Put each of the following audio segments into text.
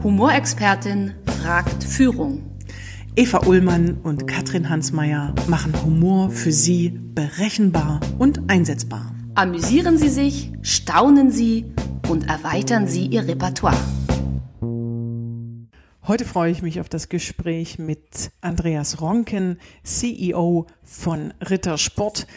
Humorexpertin fragt Führung. Eva Ullmann und Katrin Hansmeier machen Humor für Sie berechenbar und einsetzbar. Amüsieren Sie sich, staunen Sie und erweitern Sie Ihr Repertoire. Heute freue ich mich auf das Gespräch mit Andreas Ronken, CEO von Ritter Sport.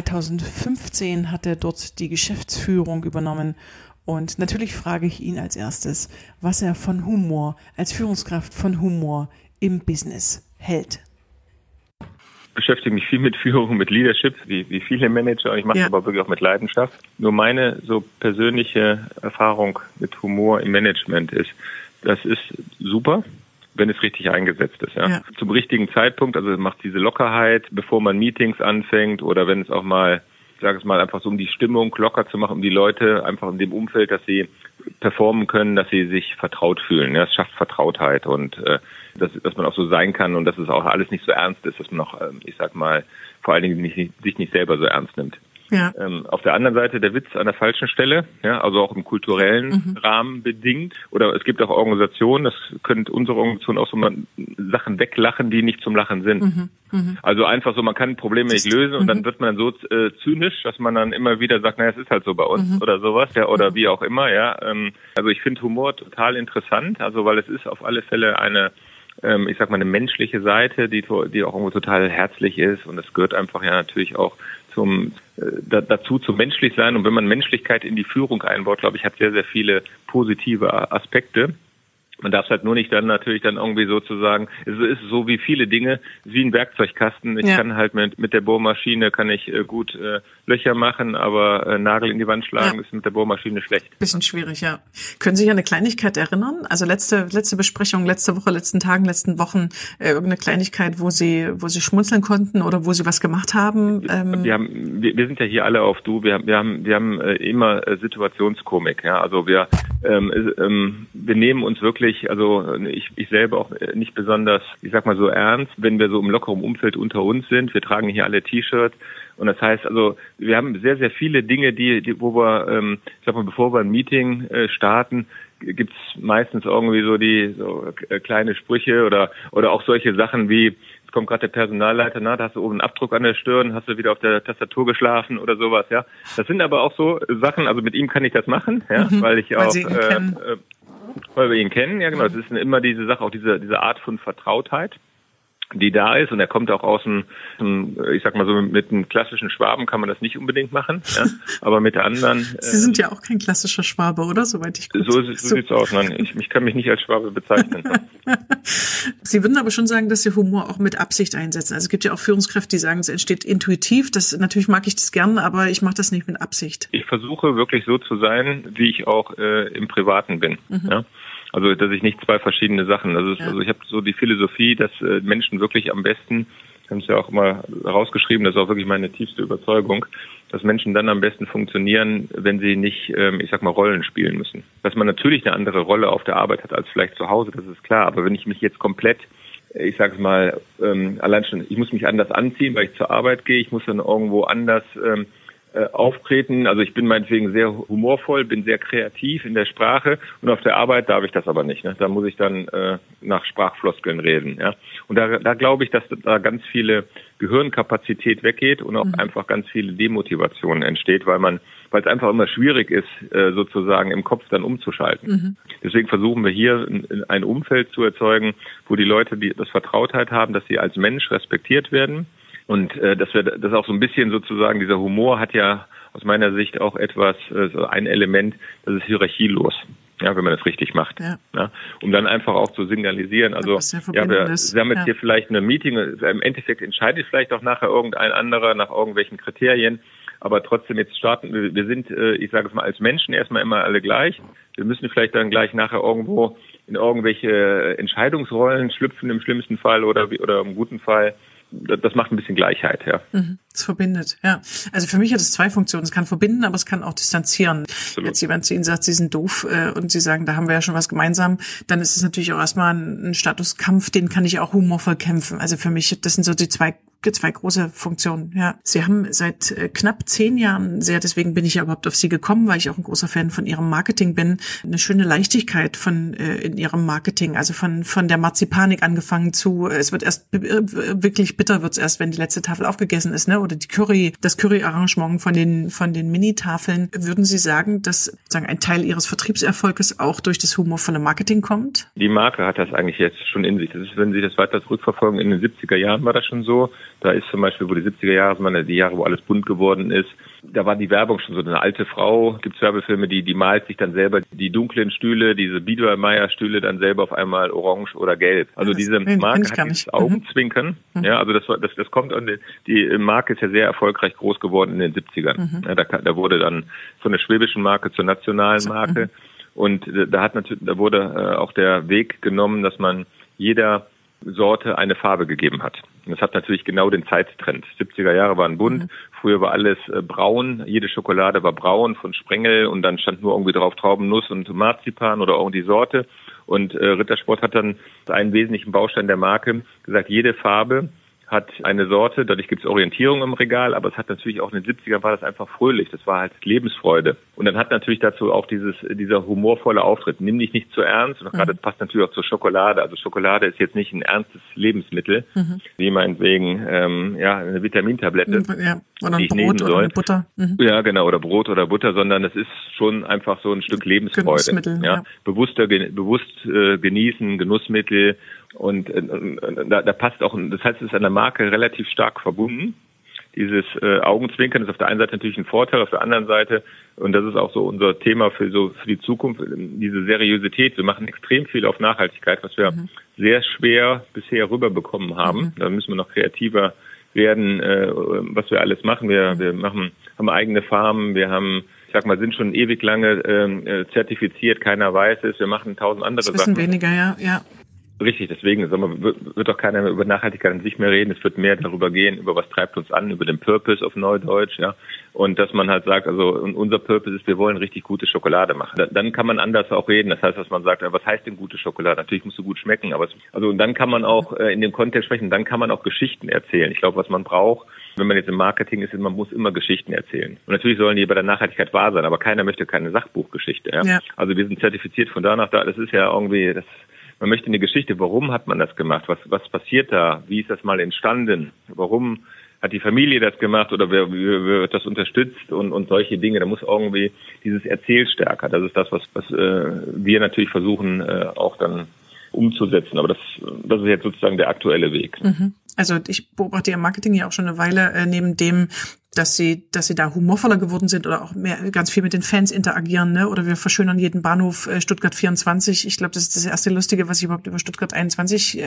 2015 hat er dort die Geschäftsführung übernommen. Und natürlich frage ich ihn als erstes, was er von Humor, als Führungskraft von Humor im Business hält. Ich beschäftige mich viel mit Führung, mit Leadership, wie viele Manager. Ich mache es aber wirklich auch mit Leidenschaft. Nur meine so persönliche Erfahrung mit Humor im Management ist, das ist super, wenn es richtig eingesetzt ist. Ja. Zum richtigen Zeitpunkt, also macht diese Lockerheit, bevor man Meetings anfängt oder wenn es auch mal, ich sage es mal, einfach so um die Stimmung locker zu machen, um die Leute einfach in dem Umfeld, dass sie performen können, dass sie sich vertraut fühlen. Ja, es schafft Vertrautheit und dass man auch so sein kann und dass es auch alles nicht so ernst ist, dass man auch, ich sag mal, vor allen Dingen sich nicht selber so ernst nimmt. Ja. Auf der anderen Seite der Witz an der falschen Stelle, ja, also auch im kulturellen Rahmen bedingt. Oder es gibt auch Organisationen, das könnte unsere Organisation auch so mal Sachen weglachen, die nicht zum Lachen sind. Also einfach so, man kann Probleme nicht lösen und dann wird man so zynisch, dass man dann immer wieder sagt, naja, es ist halt so bei uns oder sowas, ja, oder wie auch immer, ja. Also ich finde Humor total interessant, also weil es ist auf alle Fälle eine, ich sag mal, eine menschliche Seite, die auch irgendwo total herzlich ist und es gehört einfach ja natürlich auch dazu zum menschlich sein. Und wenn man Menschlichkeit in die Führung einbaut, glaube ich, hat sehr, sehr viele positive Aspekte. Man darf es halt nur nicht dann natürlich dann irgendwie sozusagen, es ist so wie viele Dinge, wie ein Werkzeugkasten. Ich kann halt mit der Bohrmaschine kann ich gut Löcher machen, aber Nagel in die Wand schlagen ist mit der Bohrmaschine schlecht. Bisschen schwierig, ja. Können Sie sich an eine Kleinigkeit erinnern? Also letzte Besprechung, letzte Woche, letzten Tagen, letzten Wochen, irgendeine Kleinigkeit, wo Sie schmunzeln konnten oder wo Sie was gemacht haben? Wir sind ja hier alle auf Du. Wir haben immer Situationskomik, ja. Also wir nehmen uns wirklich, also ich selber auch nicht besonders, ich sag mal so ernst, wenn wir so im lockeren Umfeld unter uns sind. Wir tragen hier alle T-Shirts und das heißt, also wir haben sehr, sehr viele Dinge, wo wir, ich sag mal, bevor wir ein Meeting starten, gibt's meistens irgendwie so kleine Sprüche oder auch solche Sachen wie, jetzt kommt gerade der Personalleiter, da hast du oben einen Abdruck an der Stirn, hast du wieder auf der Tastatur geschlafen oder sowas, ja. Das sind aber auch so Sachen, also mit ihm kann ich das machen, ja, weil wir ihn kennen, ja genau. Es ist immer diese Sache, auch diese Art von Vertrautheit, die da ist. Und er kommt auch aus ich sag mal so, mit einem klassischen Schwaben kann man das nicht unbedingt machen, ja. Aber mit der anderen. Sie sind ja auch kein klassischer Schwabe, oder? Soweit ich So sieht's aus. Nein, ich kann mich nicht als Schwabe bezeichnen. Sie würden aber schon sagen, dass Sie Humor auch mit Absicht einsetzen. Also es gibt ja auch Führungskräfte, die sagen, es entsteht intuitiv. Natürlich mag ich das gern, aber ich mache das nicht mit Absicht. Ich versuche wirklich so zu sein, wie ich auch im Privaten bin. Ja? Also, dass ich nicht zwei verschiedene Sachen, also ich habe so die Philosophie, dass Menschen wirklich am besten, ich habe es ja auch immer rausgeschrieben, das ist auch wirklich meine tiefste Überzeugung, dass Menschen dann am besten funktionieren, wenn sie nicht, ich sag mal, Rollen spielen müssen. Dass man natürlich eine andere Rolle auf der Arbeit hat als vielleicht zu Hause, das ist klar, aber wenn ich mich jetzt komplett, ich sage es mal, allein schon, ich muss mich anders anziehen, weil ich zur Arbeit gehe, ich muss dann irgendwo anders auftreten. Also ich bin meinetwegen sehr humorvoll, bin sehr kreativ in der Sprache und auf der Arbeit darf ich das aber nicht. Ne? Da muss ich dann nach Sprachfloskeln reden. Ja? Und da glaube ich, dass da ganz viele Gehirnkapazität weggeht und auch einfach ganz viele Demotivationen entsteht, weil es einfach immer schwierig ist, sozusagen im Kopf dann umzuschalten. Deswegen versuchen wir hier ein Umfeld zu erzeugen, wo die Leute das Vertrautheit haben, dass sie als Mensch respektiert werden. Und dass das auch so ein bisschen sozusagen, dieser Humor hat ja aus meiner Sicht auch etwas, so ein Element, das ist hierarchielos, ja, wenn man das richtig macht. Ja, um dann einfach auch zu signalisieren, also wir haben jetzt hier vielleicht eine Meeting, im Endeffekt entscheidet vielleicht auch nachher irgendein anderer nach irgendwelchen Kriterien, aber trotzdem jetzt starten, wir sind, ich sage es mal, als Menschen erstmal immer alle gleich. Wir müssen vielleicht dann gleich nachher irgendwo in irgendwelche Entscheidungsrollen schlüpfen im schlimmsten Fall oder im guten Fall. Das macht ein bisschen Gleichheit, ja. Es verbindet, ja. Also für mich hat es zwei Funktionen. Es kann verbinden, aber es kann auch distanzieren. Absolut. Jetzt jemand zu Ihnen sagt, Sie sind doof und Sie sagen, da haben wir ja schon was gemeinsam, dann ist es natürlich auch erstmal ein Statuskampf, den kann ich auch humorvoll kämpfen. Also für mich, das sind so die zwei zwei große Funktionen. Ja, Sie haben seit knapp 10 Jahren deswegen bin ich ja überhaupt auf Sie gekommen, weil ich auch ein großer Fan von Ihrem Marketing bin, eine schöne Leichtigkeit in Ihrem Marketing, also von der Marzipanik angefangen zu, es wird erst wirklich bitter wird's erst, wenn die letzte Tafel aufgegessen ist, ne? Oder das Curry-Arrangement von den Mini-Tafeln. Würden Sie sagen, dass ein Teil Ihres Vertriebserfolges auch durch das humorvolle Marketing kommt? Die Marke hat das eigentlich jetzt schon in sich. Das ist, wenn Sie das weiter zurückverfolgen, in den 70er Jahren war das schon so. Da ist zum Beispiel, wo die 70er Jahre waren, die Jahre, wo alles bunt geworden ist, da war die Werbung schon so. Eine alte Frau, gibt's Werbefilme, die malt sich dann selber die dunklen Stühle, diese Biedermeier-Stühle dann selber auf einmal orange oder gelb. Also diese Marke hat dieses Augenzwinkern. Ja, also das kommt an, die Marke ist ja sehr erfolgreich groß geworden in den 70ern. Ja, da wurde dann von der schwäbischen Marke zur nationalen Marke. Und da wurde auch der Weg genommen, dass man jeder Sorte eine Farbe gegeben hat. Und das hat natürlich genau den Zeittrend. 70er Jahre waren bunt, früher war alles braun, jede Schokolade war braun von Sprengel und dann stand nur irgendwie drauf Traubennuss und Marzipan oder irgendwie Sorte. Und Rittersport hat dann einen wesentlichen Baustein der Marke gesagt, jede Farbe hat eine Sorte, dadurch gibt es Orientierung im Regal, aber es hat natürlich auch in den 70ern war das einfach fröhlich, das war halt Lebensfreude. Und dann hat natürlich dazu auch dieser humorvolle Auftritt, nimm dich nicht zu ernst, und gerade passt natürlich auch zur Schokolade. Also Schokolade ist jetzt nicht ein ernstes Lebensmittel, wie meinetwegen eine Vitamintablette, oder die ich Brot nehmen soll. Oder Butter. Ja, genau, oder Brot oder Butter, sondern es ist schon einfach so ein Stück Lebensfreude. Ja. Bewusst genießen, Genussmittel. Und da passt auch, das heißt, es ist an der Marke relativ stark verbunden. Dieses Augenzwinkern ist auf der einen Seite natürlich ein Vorteil, auf der anderen Seite, und das ist auch so unser Thema für die Zukunft, diese Seriosität. Wir machen extrem viel auf Nachhaltigkeit, was wir sehr schwer bisher rüberbekommen haben. Da müssen wir noch kreativer werden, was wir alles machen. Wir haben eigene Farmen, wir haben, sind schon ewig lange zertifiziert, keiner weiß es, wir machen 1000 andere Sachen. Das wissen weniger, ja. Richtig, deswegen wird doch keiner mehr über Nachhaltigkeit an sich mehr reden. Es wird mehr darüber gehen, über was treibt uns an, über den Purpose auf Neudeutsch, ja. Und dass man halt sagt, also unser Purpose ist, wir wollen richtig gute Schokolade machen. Dann kann man anders auch reden. Das heißt, dass man sagt, was heißt denn gute Schokolade? Natürlich muss sie gut schmecken, aber und dann kann man auch in dem Kontext sprechen, dann kann man auch Geschichten erzählen. Ich glaube, was man braucht, wenn man jetzt im Marketing ist, man muss immer Geschichten erzählen. Und natürlich sollen die bei der Nachhaltigkeit wahr sein, aber keiner möchte keine Sachbuchgeschichte, ja. Also wir sind zertifiziert von da nach da. Das ist ja irgendwie, man möchte eine Geschichte, warum hat man das gemacht, was passiert da, wie ist das mal entstanden, warum hat die Familie das gemacht oder wer wird das unterstützt und solche Dinge. Da muss irgendwie dieses Erzählstärker, das ist das, was wir natürlich versuchen auch dann umzusetzen, aber das ist jetzt sozusagen der aktuelle Weg. Also ich beobachte Ihr Marketing ja auch schon eine Weile, neben dem, dass sie da humorvoller geworden sind oder auch ganz viel mit den Fans interagieren, ne? Oder wir verschönern jeden Bahnhof Stuttgart 24. Ich glaube, das ist das erste Lustige, was ich überhaupt über Stuttgart 21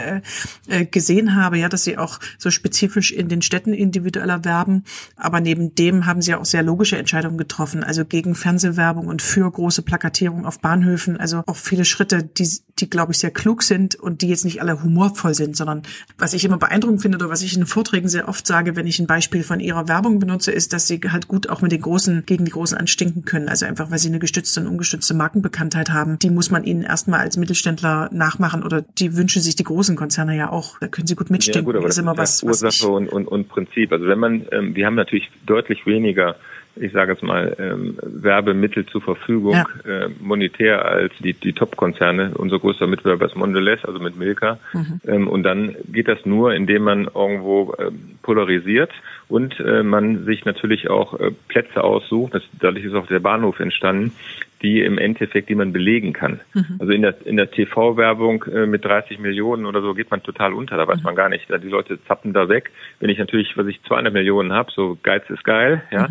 gesehen habe, ja, dass sie auch so spezifisch in den Städten individueller werben. Aber neben dem haben sie auch sehr logische Entscheidungen getroffen, also gegen Fernsehwerbung und für große Plakatierung auf Bahnhöfen. Also auch viele Schritte, die glaube ich sehr klug sind und die jetzt nicht alle humorvoll sind, sondern was ich immer beeindruckend finde oder was ich in den Vorträgen sehr oft sage, wenn ich ein Beispiel von ihrer Werbung benutze, ist, dass sie halt gut auch gegen die Großen anstinken können. Also einfach, weil sie eine gestützte und ungestützte Markenbekanntheit haben. Die muss man ihnen erstmal als Mittelständler nachmachen oder die wünschen sich die großen Konzerne ja auch. Da können sie gut mitstinken. Ja, gut, aber das ist immer was Ursache und Prinzip. Also wir haben natürlich deutlich weniger, ich sage jetzt mal, Werbemittel zur Verfügung, monetär als die Top-Konzerne. Unser größter Mitbewerber ist Mondelez, also mit Milka. Und dann geht das nur, indem man irgendwo polarisiert und man sich natürlich auch Plätze aussucht. Dadurch ist auch der Bahnhof entstanden, die man belegen kann. Also in der TV-Werbung mit 30 Millionen oder so geht man total unter, da weiß man gar nicht. Die Leute zappen da weg. Wenn ich natürlich, 200 Millionen habe, so Geiz ist geil, ja,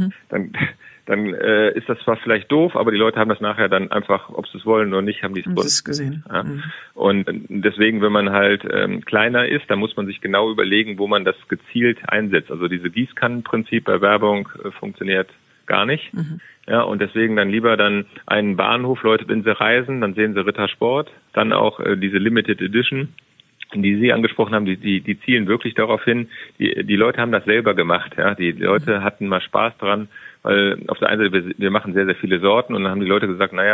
dann ist das zwar vielleicht doof, aber die Leute haben das nachher dann einfach, ob sie es wollen oder nicht, haben die es gesehen. Ja. Und deswegen, wenn man halt kleiner ist, dann muss man sich genau überlegen, wo man das gezielt einsetzt. Also diese Gießkannenprinzip bei Werbung funktioniert gar nicht. Ja, und deswegen dann lieber einen Bahnhof, Leute, wenn sie reisen, dann sehen sie Rittersport, dann auch diese Limited Edition, die Sie angesprochen haben, die zielen wirklich darauf hin, die Leute haben das selber gemacht, ja, die Leute hatten mal Spaß dran, weil auf der einen Seite, wir machen sehr, sehr viele Sorten und dann haben die Leute gesagt, naja,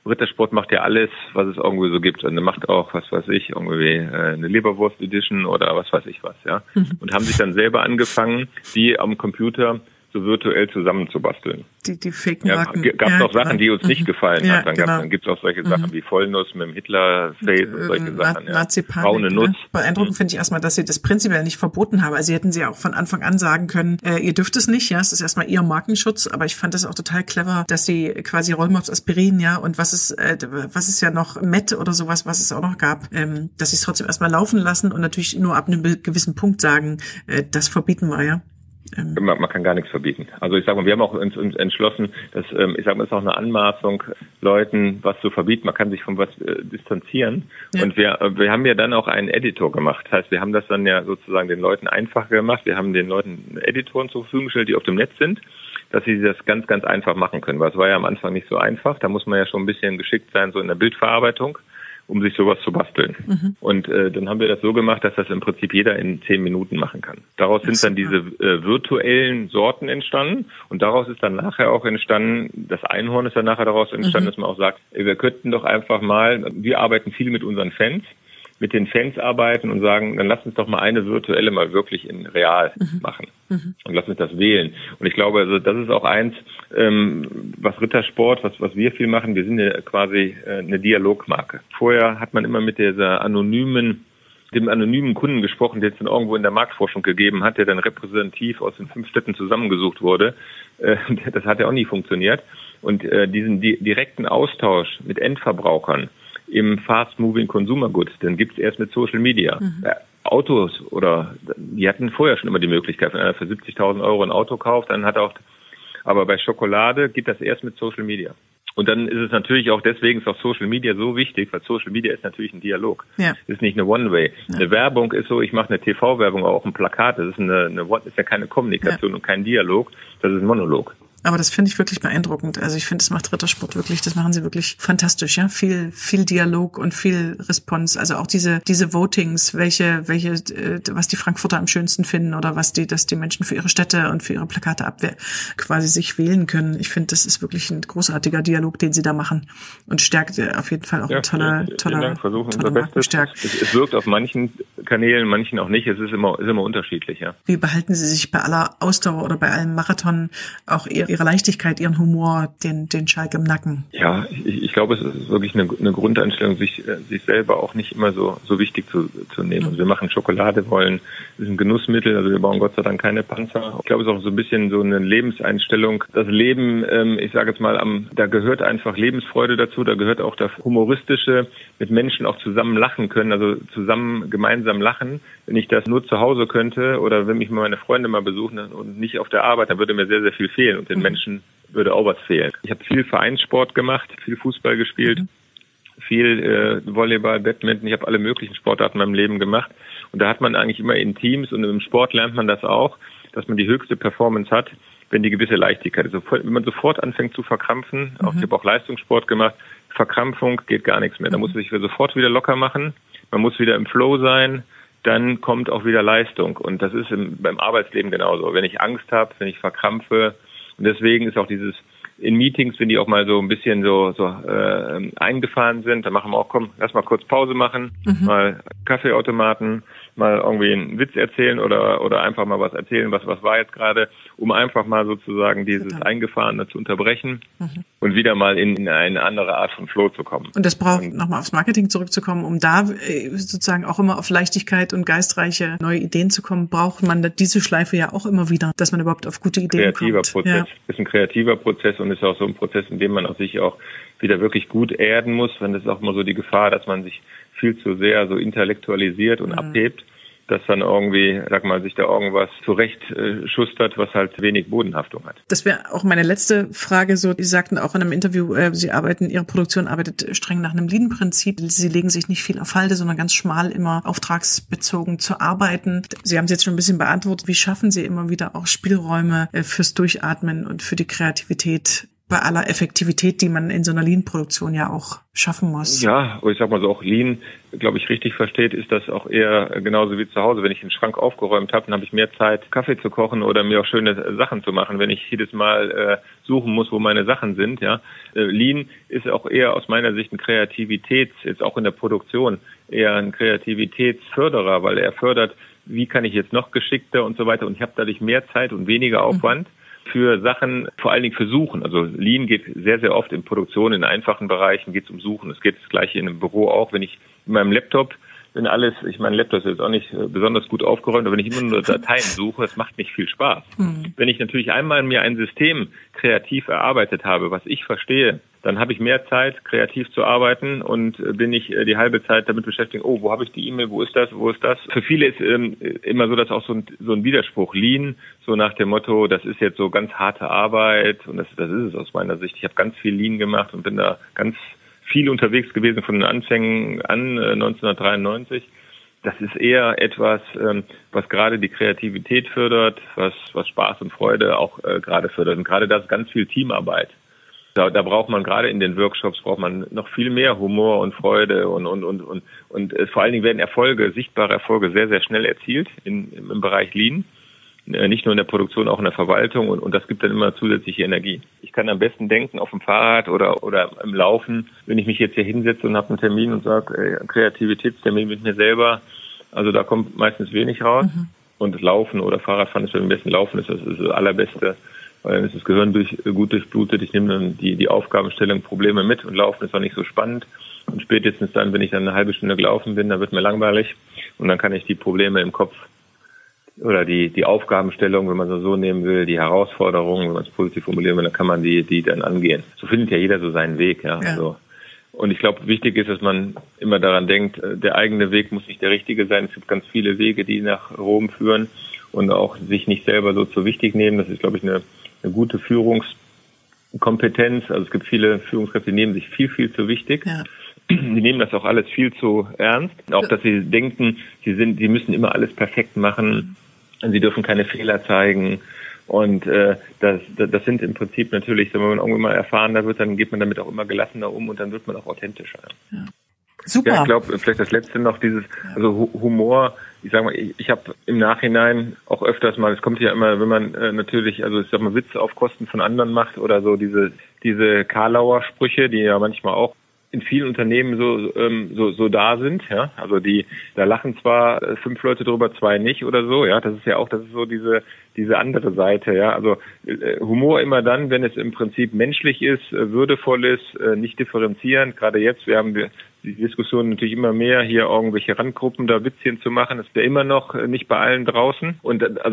Rittersport macht ja alles, was es irgendwie so gibt. Und er macht auch, was weiß ich, irgendwie eine Leberwurst-Edition oder was weiß ich was, ja. Und haben sich dann selber angefangen, die am Computer so virtuell zusammenzubasteln. Die Fake-Marken. Gab es auch Sachen, die uns nicht gefallen hat. Dann gibt es auch solche Sachen wie Vollnuss mit dem Hitler-Face und solche Sachen. Nazi-Panik, braune Nuss. Beeindruckend finde ich erstmal, dass sie das prinzipiell nicht verboten haben. Also sie hätten sie auch von Anfang an sagen können, ihr dürft es nicht, ja, es ist erstmal ihr Markenschutz, aber ich fand das auch total clever, dass sie quasi Rollmops Aspirin, ja, und was ist ja noch Met oder sowas, was es auch noch gab, dass sie es trotzdem erstmal laufen lassen und natürlich nur ab einem gewissen Punkt sagen, das verbieten wir, ja. Man kann gar nichts verbieten. Also ich sag mal, wir haben auch uns entschlossen, dass ich sag mal, es ist auch eine Anmaßung, Leuten was zu verbieten. Man kann sich von was distanzieren. Ja. Und wir haben ja dann auch einen Editor gemacht. Das heißt, wir haben das dann ja sozusagen den Leuten einfacher gemacht. Wir haben den Leuten Editoren zur Verfügung gestellt, die auf dem Netz sind, dass sie das ganz, ganz einfach machen können. Weil es war ja am Anfang nicht so einfach. Da muss man ja schon ein bisschen geschickt sein, so in der Bildverarbeitung, um sich sowas zu basteln. Und dann haben wir das so gemacht, dass das im Prinzip jeder in 10 Minuten machen kann. Daraus sind dann diese virtuellen Sorten entstanden und daraus ist dann nachher auch entstanden, das Einhorn ist dann nachher daraus entstanden, dass man auch sagt, wir könnten doch einfach mal, wir arbeiten viel mit unseren Fans, mit den Fans arbeiten und sagen, dann lass uns doch mal eine virtuelle mal wirklich in real machen und lass uns das wählen. Und ich glaube, also das ist auch eins, was Rittersport, was wir viel machen, wir sind ja quasi eine Dialogmarke. Vorher hat man immer mit dem anonymen Kunden gesprochen, der es dann irgendwo in der Marktforschung gegeben hat, der dann repräsentativ aus den 5 Städten zusammengesucht wurde. Das hat ja auch nie funktioniert. Und diesen direkten Austausch mit Endverbrauchern im Fast-Moving Consumer Goods, den gibt's erst mit Social Media. Autos die hatten vorher schon immer die Möglichkeit, wenn einer für 70.000 Euro ein Auto kauft, dann aber bei Schokolade geht das erst mit Social Media. Und dann ist es natürlich auch, deswegen ist auch Social Media so wichtig, weil Social Media ist natürlich ein Dialog. Ja. Das ist nicht eine One-Way. Ja. Eine Werbung ist so, ich mache eine TV-Werbung, auch ein Plakat, das ist ist ja keine Kommunikation und kein Dialog, das ist ein Monolog. Aber das finde ich wirklich beeindruckend. Also ich finde, das macht Rittersport wirklich, das machen sie wirklich fantastisch, ja. Viel Dialog und viel Response. Also auch diese Votings, was die Frankfurter am schönsten finden oder dass die Menschen für ihre Städte und für ihre Plakate quasi sich wählen können. Ich finde, das ist wirklich ein großartiger Dialog, den sie da machen und stärkt auf jeden Fall auch eine tolle Markenstärke. Es wirkt auf manchen Kanälen, manchen auch nicht. Es ist immer unterschiedlich, ja. Wie behalten Sie sich bei aller Ausdauer oder bei allem Marathon auch ihre Leichtigkeit, ihren Humor, den Schalk im Nacken? Ja, ich glaube, es ist wirklich eine Grundeinstellung, sich selber auch nicht immer so wichtig zu nehmen. Also wir machen Schokolade, ist ein Genussmittel, also wir bauen Gott sei Dank keine Panzer. Ich glaube, es ist auch so ein bisschen so eine Lebenseinstellung. Das Leben, ich sage jetzt mal, da gehört einfach Lebensfreude dazu, da gehört auch das Humoristische, mit Menschen auch zusammen lachen können, also gemeinsam lachen. Wenn ich das nur zu Hause könnte oder wenn mich meine Freunde mal besuchen und nicht auf der Arbeit, dann würde mir sehr, sehr viel fehlen und den Menschen würde auch was fehlen. Ich habe viel Vereinssport gemacht, viel Fußball gespielt, viel Volleyball, Badminton, ich habe alle möglichen Sportarten in meinem Leben gemacht und da hat man eigentlich immer in Teams und im Sport lernt man das auch, dass man die höchste Performance hat, wenn die gewisse Leichtigkeit ist. Wenn man sofort anfängt zu verkrampfen, ich habe auch Leistungssport gemacht, Verkrampfung geht gar nichts mehr. Da muss man sich sofort wieder locker machen, man muss wieder im Flow sein, dann kommt auch wieder Leistung. Und das ist beim Arbeitsleben genauso. Wenn ich Angst habe, wenn ich verkrampfe, und deswegen ist auch in Meetings, wenn die auch mal so ein bisschen so eingefahren sind, dann machen wir auch, komm, lass mal kurz Pause machen, mal Kaffeeautomaten, mal irgendwie einen Witz erzählen oder einfach mal was erzählen, was war jetzt gerade, um einfach mal sozusagen dieses Eingefahrene zu unterbrechen und wieder mal in eine andere Art von Flow zu kommen. Und das braucht, nochmal aufs Marketing zurückzukommen, um da sozusagen auch immer auf Leichtigkeit und geistreiche neue Ideen zu kommen, braucht man diese Schleife ja auch immer wieder, dass man überhaupt auf gute Ideen kommt. Prozess. Ist ein kreativer Prozess und ist auch so ein Prozess, in dem man auch sich auch wieder wirklich gut erden muss, wenn das auch mal so die Gefahr, dass man sich viel zu sehr so intellektualisiert und abhebt, dass dann irgendwie, sich da irgendwas zurecht schustert, was halt wenig Bodenhaftung hat. Das wäre auch meine letzte Frage. So, Sie sagten auch in einem Interview, Ihre Produktion arbeitet streng nach einem Lean-Prinzip. Sie legen sich nicht viel auf Halde, sondern ganz schmal immer auftragsbezogen zu arbeiten. Sie haben es jetzt schon ein bisschen beantwortet. Wie schaffen Sie immer wieder auch Spielräume fürs Durchatmen und für die Kreativität bei aller Effektivität, die man in so einer Lean-Produktion ja auch schaffen muss. Ja, ich sag mal so, auch Lean, glaube ich, richtig versteht, ist das auch eher genauso wie zu Hause. Wenn ich den Schrank aufgeräumt habe, dann habe ich mehr Zeit, Kaffee zu kochen oder mir auch schöne Sachen zu machen, wenn ich jedes Mal suchen muss, wo meine Sachen sind. Ja, Lean ist auch eher aus meiner Sicht ein jetzt auch in der Produktion, eher ein Kreativitätsförderer, weil er fördert, wie kann ich jetzt noch geschickter und so weiter. Und ich habe dadurch mehr Zeit und weniger Aufwand für Sachen, vor allen Dingen für Suchen. Also Lean geht sehr, sehr oft in Produktion, in einfachen Bereichen geht es um Suchen. Es geht das Gleiche in einem Büro auch. Wenn ich in meinem Laptop, mein Laptop ist jetzt auch nicht besonders gut aufgeräumt, aber wenn ich immer nur Dateien suche, das macht nicht viel Spaß. Wenn ich natürlich einmal mir ein System kreativ erarbeitet habe, was ich verstehe, dann habe ich mehr Zeit, kreativ zu arbeiten und bin ich die halbe Zeit damit beschäftigt, wo habe ich die E-Mail, wo ist das? Für viele ist immer so, dass auch so ein Widerspruch, Lean, so nach dem Motto, das ist jetzt so ganz harte Arbeit und das ist es aus meiner Sicht. Ich habe ganz viel Lean gemacht und bin da ganz viel unterwegs gewesen von den Anfängen an 1993. Das ist eher etwas, was gerade die Kreativität fördert, was Spaß und Freude auch gerade fördert. Und gerade das ist ganz viel Teamarbeit. Da braucht man gerade in den Workshops noch viel mehr Humor und Freude und vor allen Dingen werden sichtbare Erfolge sehr, sehr schnell erzielt im Bereich Lean. Nicht nur in der Produktion, auch in der Verwaltung und das gibt dann immer zusätzliche Energie. Ich kann am besten denken auf dem Fahrrad oder im Laufen, wenn ich mich jetzt hier hinsetze und habe einen Termin und sage, Kreativitätstermin mit mir selber, also da kommt meistens wenig raus. Und das Laufen oder Fahrradfahren ist am besten. Laufen ist das Allerbeste, weil dann ist das Gehirn gut durchblutet. Ich nehme dann die Aufgabenstellung, Probleme mit und Laufen ist auch nicht so spannend. Und spätestens dann, wenn ich dann eine halbe Stunde gelaufen bin, dann wird mir langweilig und dann kann ich die Probleme im Kopf oder die Aufgabenstellung, wenn man so nehmen will, die Herausforderungen, wenn man es positiv formulieren will, dann kann man die dann angehen. So findet ja jeder so seinen Weg, ja. Also, und ich glaube, wichtig ist, dass man immer daran denkt, der eigene Weg muss nicht der richtige sein. Es gibt ganz viele Wege, die nach Rom führen und auch sich nicht selber so zu wichtig nehmen. Das ist, glaube ich, eine gute Führungskompetenz. Also es gibt viele Führungskräfte, die nehmen sich viel, viel zu wichtig. Ja. Die nehmen das auch alles viel zu ernst. Auch, dass sie denken, sie müssen immer alles perfekt machen. Sie dürfen keine Fehler zeigen. Und das sind im Prinzip natürlich, wenn man irgendwann mal erfahrener wird, dann geht man damit auch immer gelassener um und dann wird man auch authentischer. Ja. Super. Ja, ich glaube, vielleicht das Letzte noch, also Humor, ich sag mal, ich habe im Nachhinein auch öfters mal, es kommt ja immer, wenn man natürlich, also ich sag mal, Witze auf Kosten von anderen macht oder so diese Karlauer Sprüche, die ja manchmal auch in vielen Unternehmen so da sind, ja, also da lachen zwar 5 Leute drüber, 2 nicht oder so, ja, das ist so diese andere Seite, ja, also Humor immer dann, wenn es im Prinzip menschlich ist, würdevoll ist, nicht differenzierend, gerade jetzt, wir haben die Diskussion natürlich immer mehr, hier irgendwelche Randgruppen da Witzchen zu machen, ist ja immer noch nicht bei allen draußen und das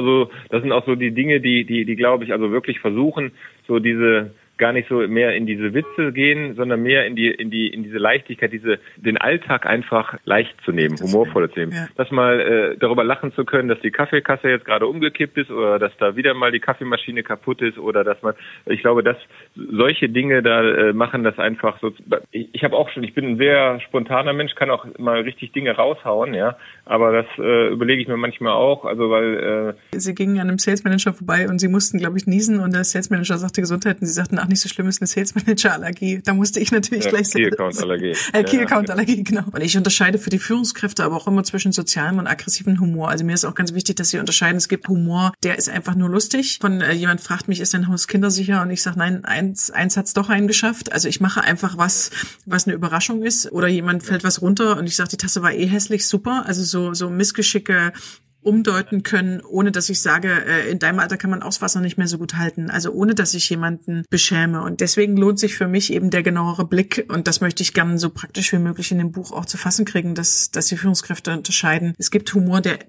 sind auch so die Dinge, die glaube ich, also wirklich versuchen, so gar nicht so mehr in diese Witze gehen, sondern mehr in diese Leichtigkeit, den Alltag einfach leicht zu nehmen, humorvoll zu nehmen. Ja. Das mal darüber lachen zu können, dass die Kaffeekasse jetzt gerade umgekippt ist oder dass da wieder mal die Kaffeemaschine kaputt ist oder ich glaube, dass solche Dinge da machen das einfach so. Ich bin ein sehr spontaner Mensch, kann auch mal richtig Dinge raushauen, ja, aber das überlege ich mir manchmal auch, also weil Sie gingen an einem Sales Manager vorbei und Sie mussten, glaube ich, niesen und der Sales Manager sagte Gesundheit und Sie sagten, nicht so schlimm, ist eine Sales Manager Allergie. Da musste ich natürlich gleich sagen. Key Account Allergie. Key Account Allergie, genau. Und ich unterscheide für die Führungskräfte aber auch immer zwischen sozialem und aggressivem Humor. Also mir ist auch ganz wichtig, dass sie unterscheiden. Es gibt Humor, der ist einfach nur lustig. Jemand fragt mich, ist dein Haus kindersicher? Und ich sage, nein, eins hat's doch eingeschafft. Also ich mache einfach was eine Überraschung ist. Oder jemand fällt was runter und ich sage, die Tasse war hässlich, super. Also so Missgeschicke umdeuten können, ohne dass ich sage, in deinem Alter kann man auch das Wasser nicht mehr so gut halten. Also ohne, dass ich jemanden beschäme. Und deswegen lohnt sich für mich eben der genauere Blick. Und das möchte ich gerne so praktisch wie möglich in dem Buch auch zu fassen kriegen, dass die Führungskräfte unterscheiden. Es gibt Humor, der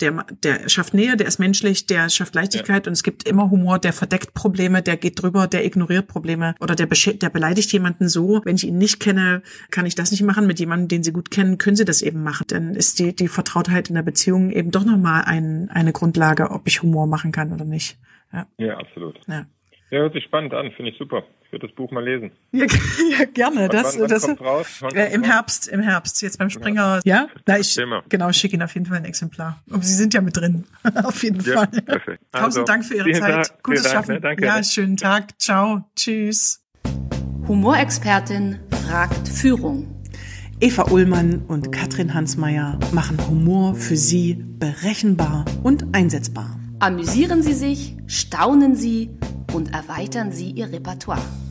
schafft Nähe, der ist menschlich, der schafft Leichtigkeit. Ja. Und es gibt immer Humor, der verdeckt Probleme, der geht drüber, der ignoriert Probleme oder der beleidigt jemanden so. Wenn ich ihn nicht kenne, kann ich das nicht machen. Mit jemandem, den Sie gut kennen, können Sie das eben machen. Dann ist die Vertrautheit in der Beziehung eben doch nochmal eine Grundlage, ob ich Humor machen kann oder nicht. Ja, absolut. Ja. Ja, hört sich spannend an, finde ich super. Ich würde das Buch mal lesen. Ja, gerne. Wann kommt raus? Im Herbst, jetzt beim Springer. Ja? Ich schicke Ihnen auf jeden Fall ein Exemplar. Und Sie sind ja mit drin. Auf jeden Fall. Perfekt. Tausend Dank für Ihre Zeit. Gutes Schaffen. Ne? Danke. Ja, schönen Tag. Ciao. Tschüss. Humorexpertin fragt Führung. Eva Ullmann und Katrin Hansmeier machen Humor für Sie berechenbar und einsetzbar. Amüsieren Sie sich, staunen Sie und erweitern Sie Ihr Repertoire.